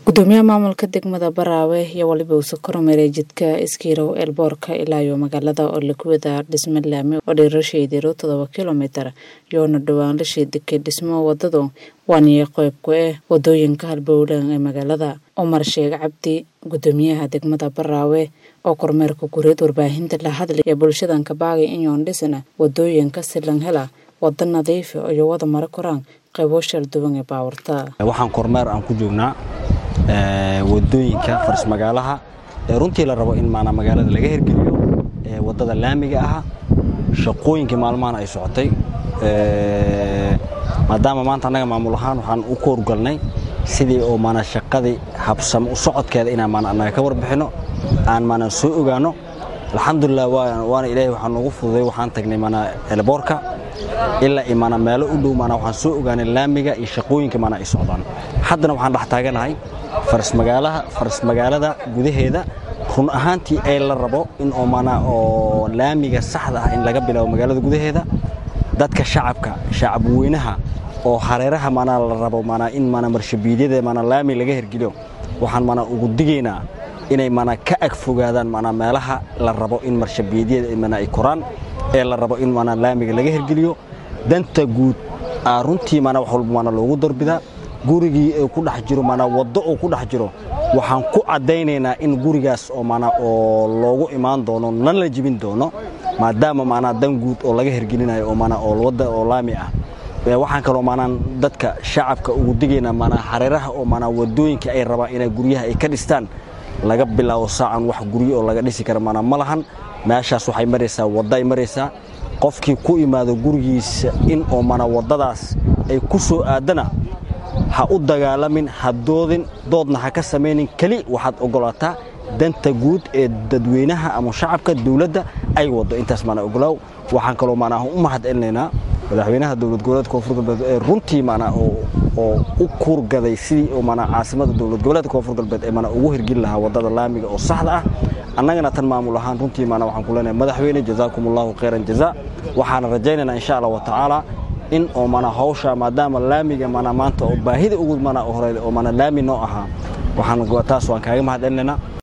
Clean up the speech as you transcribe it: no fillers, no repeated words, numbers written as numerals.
gudoomiyaha maamulka degmada Baraawe iyo waliba uu kormeeray jidka Iskiirow Elboorka ilaa iyo magaalada oo la kuwada dhisme laami oo dheerasheedu 7 kilomitir yoona dhawaan la sheedikay dhismo wadado waaniyo qayb ku ah wadooyinka halbowlan ee magaalada Omar Sheekh Cabdi gudoomiyaha degmada Baraawe oo kormeerka gureed warbaahinta la hadlay ee bulshada ka baagay in yoon dhisana wadooyinka si lan hela wada nadiif ah iyo wada mara koraan qaybo shal duwan ee baawarta waxaan kormeer aan ku joognaa wadooyinka faras magaalaha runtii la rabo in maana magaalada laga hirgeliyo wadada laamiga ah shaqooyinka maalmahan ay socotay maadaama maanta anaga maamul ahaan waxaan u koorgalnay sidii oo maana shaqadii habsam u socodkeeda inaan maana anaga ka warbixino aan maana soo ogaano alxamdulillah waana ilaahay waxaan ugu fududay waxaan tagnay maana Elboorka ilaa imaana meelo u dhow maana waxaan soo ogaanay laamiga iyo shaqooyinka maana ay socdaan haddana waxaan dhax taaganahay faras magaalada gudaheeda run ahaantii ay la rabo in oo maana oo laamiga saxda ah in laga bilaabo magaalada gudaheeda dadka shacab weynaha oo hareeraha maana la rabo maana in maana marshabiidyada maana laami laga hirgeliyo waxaan maana ugu digaynaa inay maana ka ag fogaadaan maana meelaha la rabo in marshabiidyada maana ay koraan ee la rabo in maana laamiga laga hirgeliyo danta guud runtii maana wax walba maana loogu darbidaa gurigii ay ku dhax jiro maana wado oo ku dhax jiro waxaan ku cadeynaynaa in gurigaas oo maana oo loogu imaan doono nan la jibin doono maadaama maana dan guud oo laga hirgelinayo oo maana oo wada oo laami ah waxaan kaloo maana dadka shacabka ugu digaynaa maana hareeraha oo maana wadooyinka ay rabaan inay guryaha ay ka dhistaan laga bilaabo saacan wax guryo oo laga dhisi kara maana malahan meeshaas waxay maraysaa waday maraysaa qofkii ku imaado gurigiisa in oo maana wadadaas ay ku soo aadana ha u dagaalamin hadoodin doodna ha ka sameeynin kali waxaad ogolaataa danta guud ee dadweynaha ama shacabka dawladda ay wado intaas maana ogolaaw waxaan kaloo maana u mahadcelinaynaa madaxweynaha dawlad goboleedka Koonfur Galbeed ee runtii maana oo u kurgaday sidii oo maana caasimada dawlad goboleedka Koonfur Galbeed ee maana ugu hirgelin lahaa wadada laamiga oo saxda ah annagana tan maamul ahaan runtii maana waxaan ku leenahay madaxweyne jazaakumullahu khairan jazaa waxaan rajaynaynaa insha Allah wa ta'ala in oo maana hawsha maadaama laamiga maana maanta oo baahida ugu maana horeeyay oo maana laami noo ahaa waxaan taas waan kaaga mahadcelinaynaa